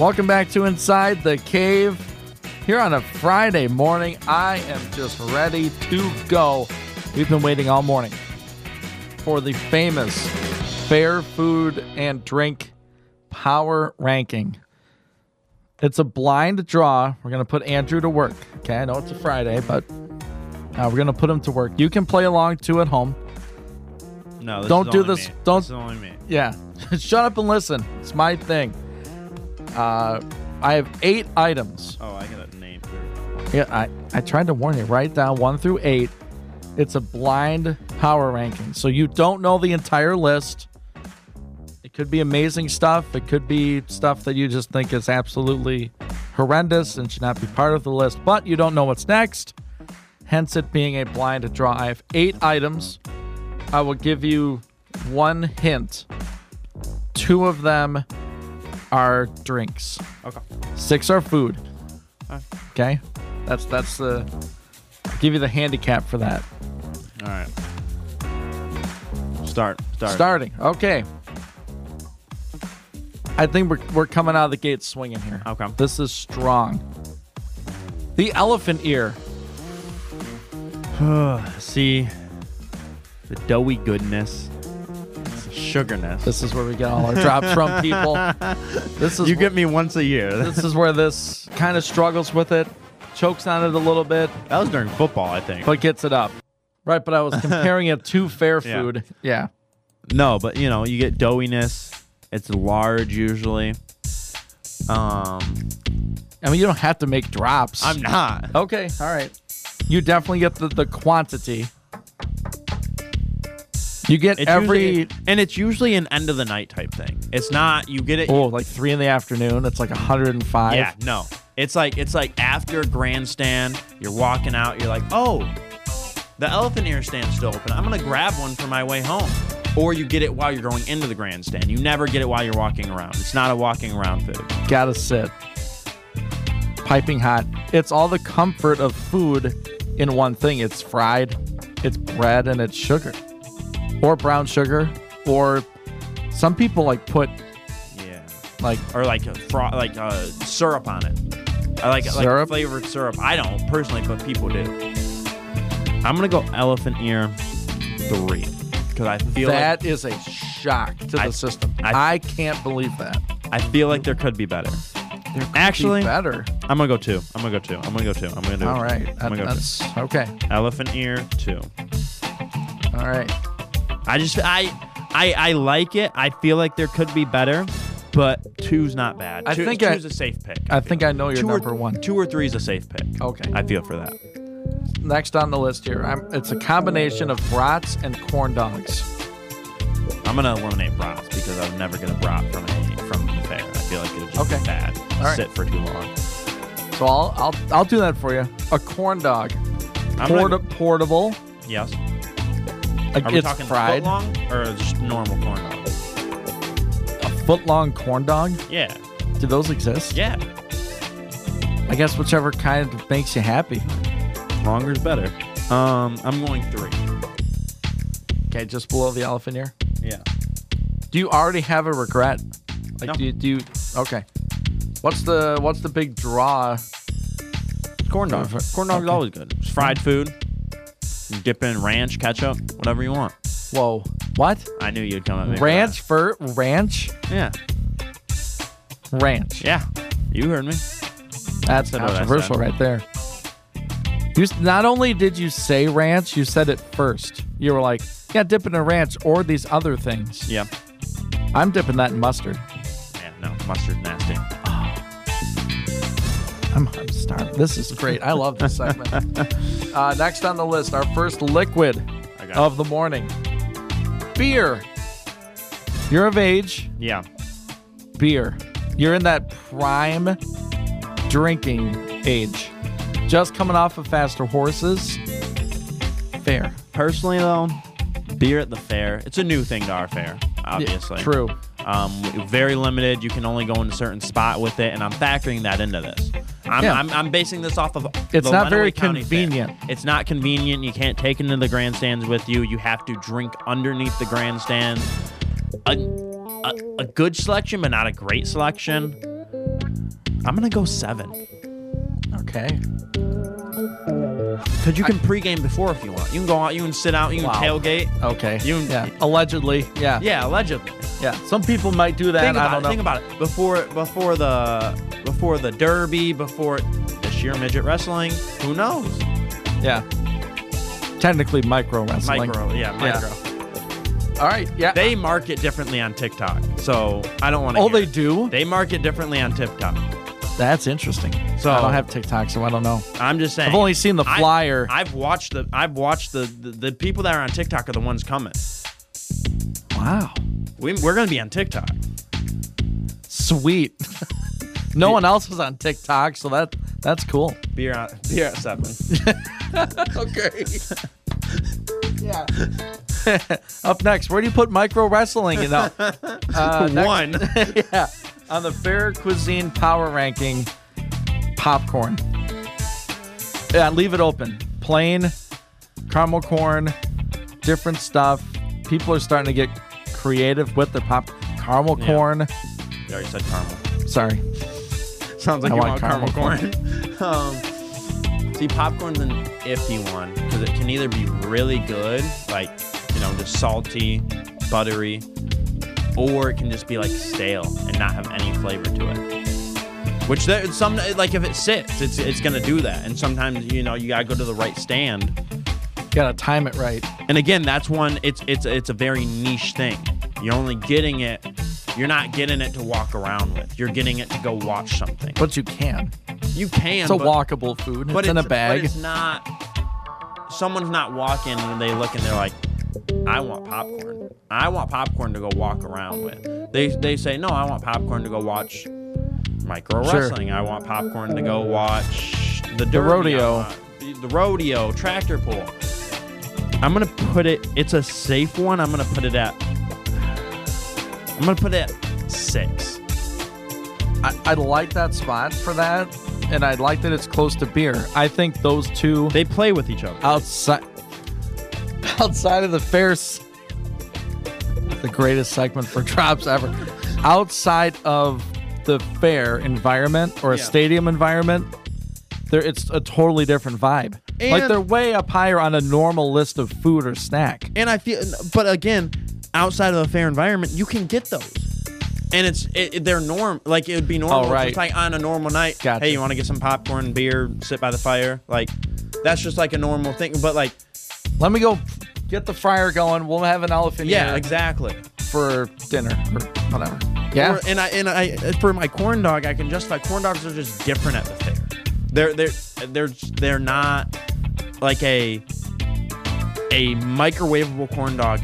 Welcome back to Inside the Cave. Here on a Friday morning, I am just ready to go. We've been waiting all morning for the famous Fair Food and Drink Power Ranking. It's a blind draw. We're going to put Andrew to work. Okay, I know it's a Friday, but we're going to put him to work. You can play along too at home. No, this don't is do only this. Me. Don't. This is only me. Yeah, shut up and listen. It's my thing. I have 8 items. Oh, I got a name. Yeah, I tried to warn you. Write down 1 through 8. It's a blind power ranking, so you don't know the entire list. It could be amazing stuff. It could be stuff that you just think is absolutely horrendous and should not be part of the list, but you don't know what's next, hence it being a blind draw. I have 8 items. I will give you 1 hint. 2 of them are drinks. Okay. 6 are food. Okay. Okay? That's the... I'll give you the handicap for that. All right. Starting. Okay. I think we're coming out of the gate swinging here. Okay. This is strong. The elephant ear. See, the doughy goodness, the sugarness. This is where we get all our drops from, people. This is You get me once a year. This is where this kind of struggles with it, chokes on it a little bit, That was during football, I think. but gets it up. Right, but I was comparing it to fair Yeah. food. Yeah. No, but you get doughiness. It's large usually. I mean, you don't have to make drops. I'm not. Okay, all right. You definitely get the quantity. You get It's usually an end of the night type thing. It's not you get it. like 3 in the afternoon. It's like 105. Yeah, no. It's like after grandstand, you're walking out, you're like, oh, the elephant ear stand's still open. I'm gonna grab one for my way home. Or you get it while you're going into the grandstand. You never get it while you're walking around. It's not a walking around food. Gotta sit. Piping hot. It's all the comfort of food in one thing. It's fried, it's bread, and it's sugar. Or brown sugar. Or some people put syrup on it. I like Syrup? flavored syrup. I don't personally, but people do. I'm gonna go elephant ear 3 because I feel that is a shock to the system. I can't believe that. I feel like there could be better. There could Actually, be better. I'm gonna go 2. I'm gonna do All it. right. I'm gonna go That's okay. 2. Elephant ear 2. All right. I like it. I feel like there could be better, but 2's not bad. I think 2's a safe pick. I think I know your 2 number 1. 2 or 3 is a safe pick. Okay. I feel for that. Next on the list here, it's a combination of brats and corn dogs. I'm gonna eliminate brats because I would never get a brat from the fair. I feel like it would just be bad. All right. Sit for too long. So I'll do that for you. A corn dog, portable. Yes. Like Are we it's talking fried. foot long or just normal corn dog? A foot long corn dog. Yeah. Do those exist? Yeah. I guess whichever kind makes you happy. Longer's better. I'm going 3. Okay, just below the elephant ear. Yeah. Do you already have a regret? No. Do you? Okay. What's the big draw? Corn dog. Corn dog's always good. It's fried food. You dip in ranch, ketchup, whatever you want. Whoa. What? I knew you'd come at me. Ranch for ranch? Yeah. Ranch. Yeah. You heard me. That's Said what I controversial said. right there. You not only did you say ranch, you said it first. You were like, yeah, dip it in ranch or these other things. Yeah. I'm dipping that in mustard. Yeah, no. Mustard's nasty. I'm starved. This is great. I love this segment. Next on the list, our first liquid of the morning. Beer. You're of age. Yeah. Beer. You're in that prime drinking age. Just coming off of Faster Horses. Fair. Personally, though, beer at the fair, it's a new thing to our fair, obviously. Yeah, true. Very limited. You can only go in a certain spot with it, and I'm factoring that into this. I'm basing this off of it's the not Lenawee very County convenient. Fair. It's not convenient. You can't take it into the grandstands with you. You have to drink underneath the grandstand. A good selection, but not a great selection. I'm gonna go 7. Okay. Because you can pregame before if you want. You can go out, you can sit out, you can tailgate. Okay. You can, Allegedly. Yeah. Yeah, allegedly. Yeah. Some people might do that. I don't know. Think about it. Before the Derby, before this year midget wrestling, who knows? Yeah. Technically micro wrestling. Micro. All right. Yeah. They market differently on TikTok, so I don't want to. Oh, they do? They market differently on TikTok. That's interesting. So I don't have TikTok, so I don't know. I'm just saying. I've only seen the flyer. I've watched the people that are on TikTok are the ones coming. Wow. We're gonna be on TikTok. Sweet. No one else is on TikTok, so that's cool. Beer at 7. Okay. Yeah. Up next, where do you put micro wrestling? You know, 1. Yeah, on the Fair Cuisine Power Ranking, popcorn. Yeah, leave it open. Plain, caramel corn, different stuff. People are starting to get creative with their caramel corn. You already said caramel. Sorry. Sounds like you want caramel corn. See, popcorn's an iffy one because it can either be really good, like, just salty, buttery, or it can just be like stale and not have any flavor to it. Which like if it sits, it's gonna do that. And sometimes you gotta go to the right stand. You gotta time it right. And again, that's one. It's a very niche thing. You're only getting it. You're not getting it to walk around with. You're getting it to go watch something. But you can. You can. It's a walkable food. It's in a bag. But it's not. Someone's not walking and they look and they're like, I want popcorn. I want popcorn to go walk around with. They say, no, I want popcorn to go watch micro wrestling. I want popcorn to go watch the Derby. The rodeo, tractor pull. I'm going to put it, it's a safe one. I'm going to put it at 6. I like that spot for that, and I like that it's close to beer. I think those two... They play with each other. Outside of the fairs, the greatest segment for drops ever. Outside of the fair environment or a stadium environment, it's a totally different vibe. Like they're way up higher on a normal list of food or snack. And I feel, but again, outside of the fair environment, you can get those. And they're norm, like it would be normal. Oh, right. Just like on a normal night. Gotcha. Hey, you want to get some popcorn, beer, sit by the fire? Like, that's just like a normal thing. But like, let me go get the fryer going. We'll have an elephant here exactly for dinner or whatever. Yeah. And I for my corn dog, I can justify corn dogs are just different at the fair. They're not like a microwavable corn dog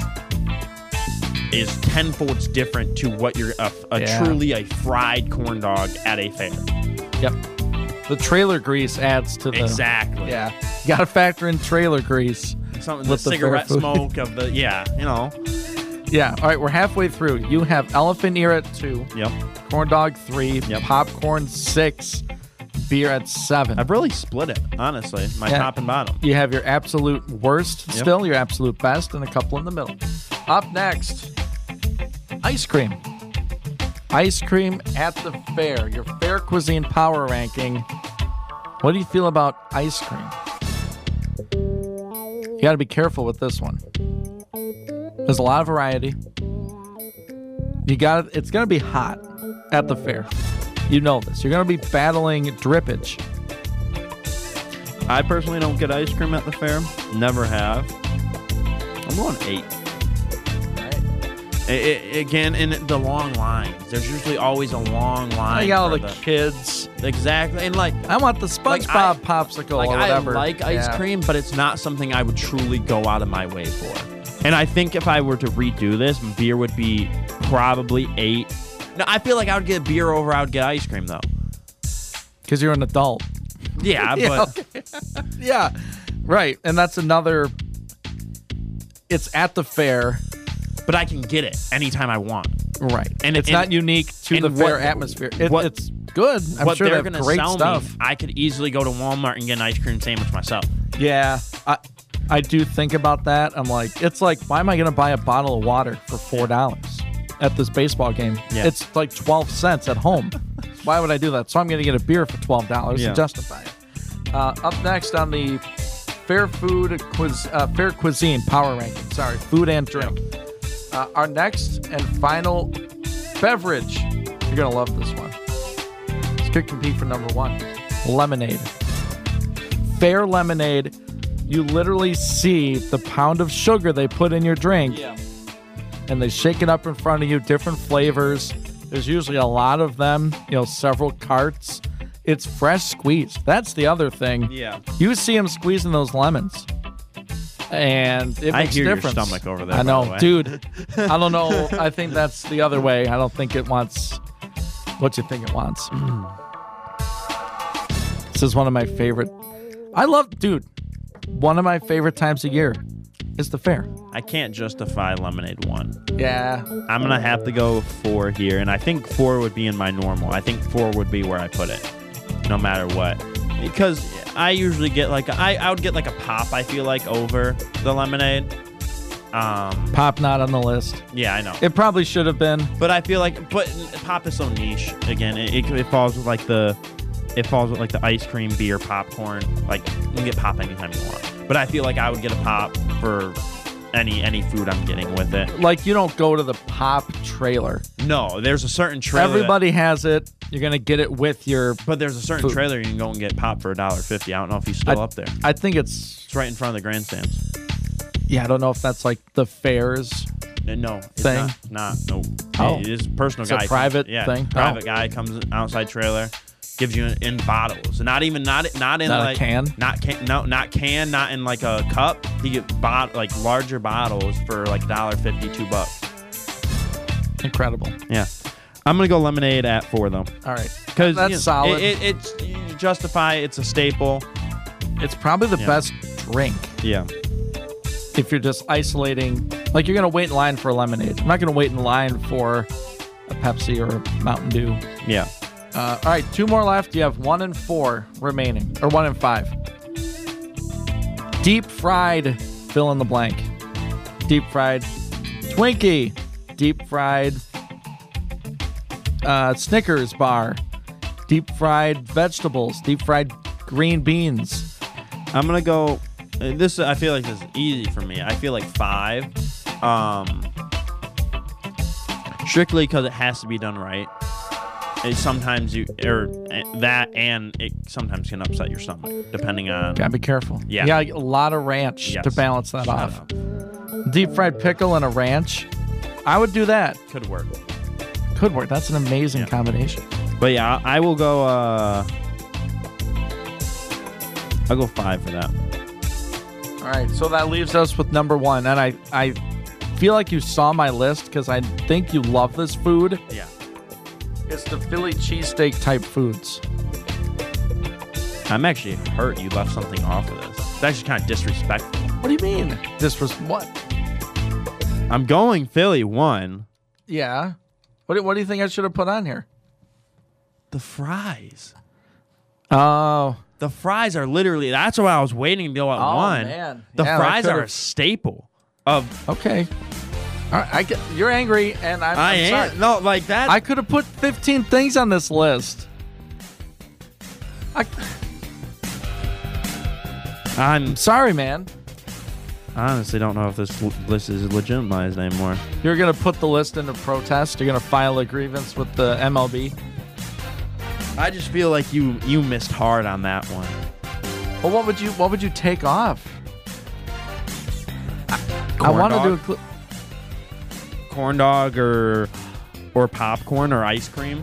is tenfold different to what you're truly a fried corn dog at a fair. Yep. The trailer grease adds to the... Exactly. Yeah. You got to factor in trailer grease. Something with the cigarette smoke of the... Yeah, Yeah. All right, we're halfway through. You have elephant ear at 2. Yep. Corn dog 3. Yep. Popcorn 6. Beer at 7. I've really split it, honestly. My top and bottom. You have your absolute worst still, your absolute best, and a couple in the middle. Up next, ice cream. Ice cream at the fair. Your Fair Cuisine Power Ranking. What do you feel about ice cream? You got to be careful with this one. There's a lot of variety. It's going to be hot at the fair. You know this. You're going to be battling drippage. I personally don't get ice cream at the fair. Never have. I'm going 8. Again, in the long lines. There's usually always a long line. I got all the kids. Exactly. And like, I want the SpongeBob popsicle or whatever. I like ice cream, but it's not something I would truly go out of my way for. And I think if I were to redo this, beer would be probably 8. No, I feel like I would get beer over I would get ice cream, though. Because you're an adult. Yeah, but... Okay. Yeah, right. And that's another... It's at the fair... But I can get it anytime I want. Right. And it's not unique to the fair atmosphere. It's good. I'm sure they're going to great stuff. I could easily go to Walmart and get an ice cream sandwich myself. Yeah. I do think about that. I'm like, it's like, why am I going to buy a bottle of water for $4 at this baseball game? Yeah. It's like 12 cents at home. Why would I do that? So I'm going to get a beer for $12 Yeah. to justify it. Up next on the Fair Cuisine Power Ranking. Sorry, food and drink. Our next and final beverage. You're going to love this one. This could compete for number one. Lemonade. Fair lemonade. You literally see the pound of sugar they put in your drink. Yeah. And they shake it up in front of you, different flavors. There's usually a lot of them, several carts. It's fresh squeezed. That's the other thing. Yeah. You see them squeezing those lemons. And it I makes hear a your difference. stomach over there. I by know, the way. dude. I don't know. I think that's the other way. I don't think it wants what you think it wants. This is one of my favorite. One of my favorite times of year is the fair. I can't justify lemonade 1. Yeah. I'm going to have to go 4 here, and I think 4 would be in my normal. I think 4 would be where I put it, no matter what. Because I usually get I would get like a pop, I feel like, over the lemonade. Pop not on the list. Yeah, I know. It probably should have been. But I feel like, pop is so niche. Again, it falls with like the ice cream, beer, popcorn. Like, you can get pop anytime you want. But I feel like I would get a pop for any food I'm getting with it. Like, you don't go to the pop trailer. No, there's a certain trailer. Everybody has it. You're going to get it with your But there's a certain food. trailer you can go and get pop for $1.50. I don't know if he's still up there. I think it's It's right in front of the grandstands. I don't know if that's like the fairs. No, it's Thing? not. No. Oh. It is a personal It's a guy. private yeah, thing? Private Oh. guy comes outside trailer, gives you in bottles. Not in Not a like can? Not can. No, not can. Not in like a cup. He get larger bottles for like $1.50, $2. Incredible. Yeah. I'm gonna go lemonade at 4 though. All right. Because That's solid. It's you justify. It's a staple. It's probably the Yeah. best drink Yeah. if you're just isolating. Like, you're going to wait in line for a lemonade. I'm not going to wait in line for a Pepsi or a Mountain Dew. Yeah. All right, 2 more left. You have 1 and 4 remaining, or 1 and 5. Deep fried, fill in the blank. Deep fried Twinkie. Deep fried Snickers bar. Deep fried vegetables. Deep fried green beans. I'm gonna go. This I feel like this is easy for me. I feel like 5. Strictly because it has to be done right. Sometimes it sometimes can upset your stomach depending on. Gotta be careful. Yeah. Yeah, a lot of ranch Yes. to balance that Shut off. up. Deep fried pickle and a ranch. I would do that. Could work. Could work. That's an amazing Yeah. combination. But yeah, I will go. I'll go 5 for that. All right, so that leaves us with number 1. And I feel like you saw my list because I think you love this food. Yeah. It's the Philly cheesesteak type foods. I'm actually hurt you left something off of this. It's actually kind of disrespectful. What do you mean? This was what? I'm going Philly 1. Yeah. What do you think I should have put on here? The fries. Oh. The fries are literally. That's why I was waiting to go at 1. Man. The Yeah, that fries are a could've- staple of. Okay. All right, you're angry, and I'm sorry. No, like that. I could have put 15 things on this list. I'm Sorry, man. I honestly don't know if this list is legitimized anymore. You're going to put the list into protest? You're going to file a grievance with the MLB? I just feel like you missed hard on that one. Well, what would you take off? I Corn want to dog? do a Corn dog or popcorn or ice cream.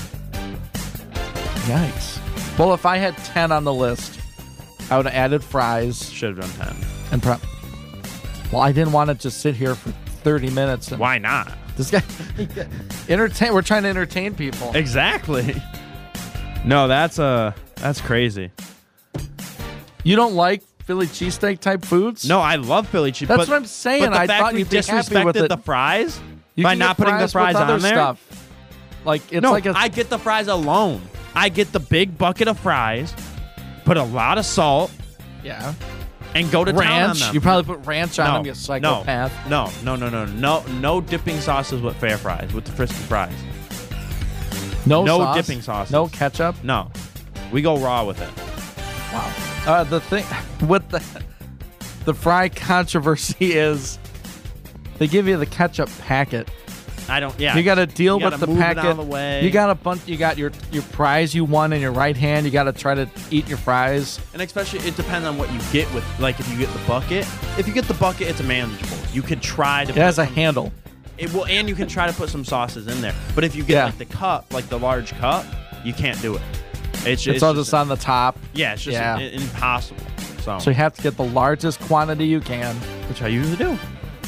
Yikes. Well, if I had 10 on the list, I would have added fries Should have done 10. and well, I didn't want to just sit here for 30 minutes. And Why not? This guy we're trying to entertain people. Exactly. No, that's crazy. You don't like Philly cheesesteak type foods? No, I love Philly cheese. That's what I'm saying. But the I fact thought we you'd be happy with disrespected it. the fries You by can not get putting the fries with other on there. stuff. Like, it's No, like I get the fries alone. I get the big bucket of fries, put a lot of salt, yeah. and go to town on Ranch. them. You probably put ranch on no, them, you psychopath. No dipping sauces with fair fries, with the crispy fries. No No sauce? dipping sauces. No ketchup? No. We go raw with it. Wow. The thing with the fry controversy is they give you the ketchup packet. I don't. Yeah. You got to deal You with gotta the move it packet. out of the way. You got a bunch. You got your prize you won in your right hand. You got to try to eat your fries. And especially, it depends on what you get with. Like, if you get the bucket. If you get the bucket, it's manageable. You could try to. It has a handle. It will, and you can try to put some sauces in there. But if you get like the cup, like the large cup, you can't do it. It's all just on the top. Yeah, it's just impossible. So you have to get the largest quantity you can, which I usually do.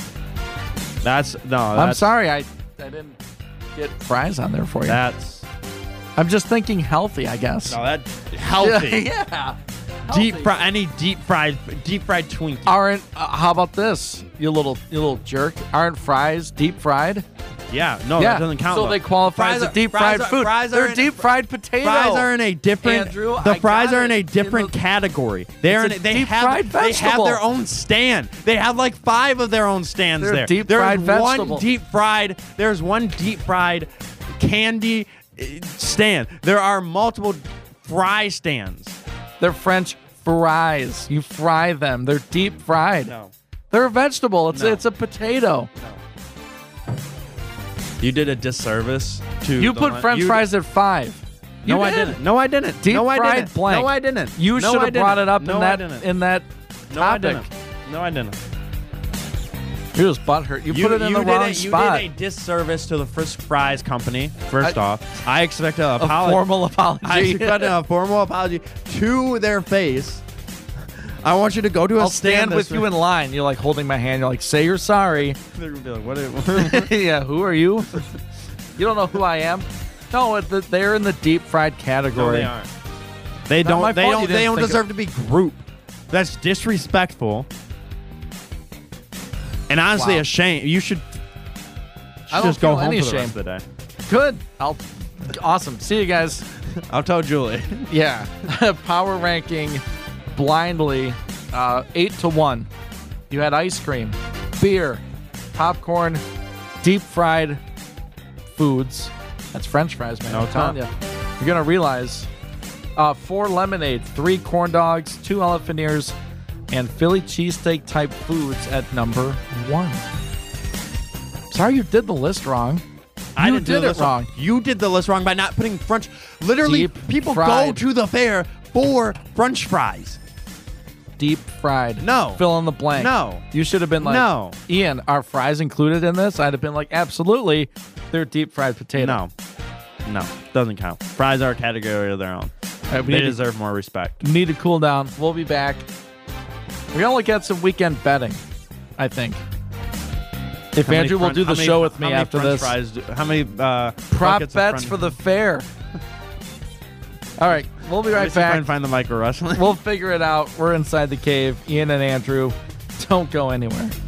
I'm sorry, I didn't get fries on there for you. I'm just thinking healthy, I guess. No, that's healthy. Yeah. Deep fried Twinkie. Aren't how about this? You little jerk. Aren't fries deep fried? Yeah, no, that doesn't count. So they qualify as a deep fried food. They're deep fried potato. Fries are in a different. Andrew, the fries are in a different category. They have their own stand. They have like 5 of their own stands there. Deep fried vegetable. There's one deep fried candy stand. There are multiple fry stands. They're French fries. You fry them. They're deep fried. No. They're a vegetable. It's a potato. No. You did a disservice to. You put French fries at 5. No, I didn't. No, I didn't. Deep fried blank. No, I didn't. You should have brought it up in that No, I topic. didn't. No, I didn't. You're just butthurt. You put it in the wrong spot. You did a disservice to the Frisk Fries Company. First off, I expect a formal apology. I expect a formal apology to their face. I want you to go to a I'll stand with you in line. You're like holding my hand. You're like, say you're sorry. They're gonna be like, what? Yeah, who are you? You don't know who I am? No, they're in the deep fried category. No, they aren't. They don't. They don't deserve to be grouped. That's disrespectful. And honestly, a shame. You should just go home for the rest of the day. Good. Awesome. See you guys. I'll tell Julie. Yeah. Power ranking blindly 8-1. You had ice cream, beer, popcorn, deep fried foods. That's French fries, man. I'm telling you. You're going to realize 4 lemonade, 3 corn dogs, 2 elephant ears, and Philly cheesesteak type foods at number 1. Sorry you did the list wrong. You did it wrong. You did the list wrong by not putting French. Literally, people go to the fair for French fries. Deep fried. No. Fill in the blank. No. You should have been like, no. Ian, are fries included in this? I'd have been like, absolutely. They're deep fried potato. No. Doesn't count. Fries are a category of their own. Right, they deserve more respect. Need to cool down. We'll be back. We're going to look at some weekend betting, I think. If Andrew will do the show with me after this. How many prop bets for the fair? All right, we'll be right back. Find the micro wrestling. We'll figure it out. We're inside the cave. Ian and Andrew, don't go anywhere.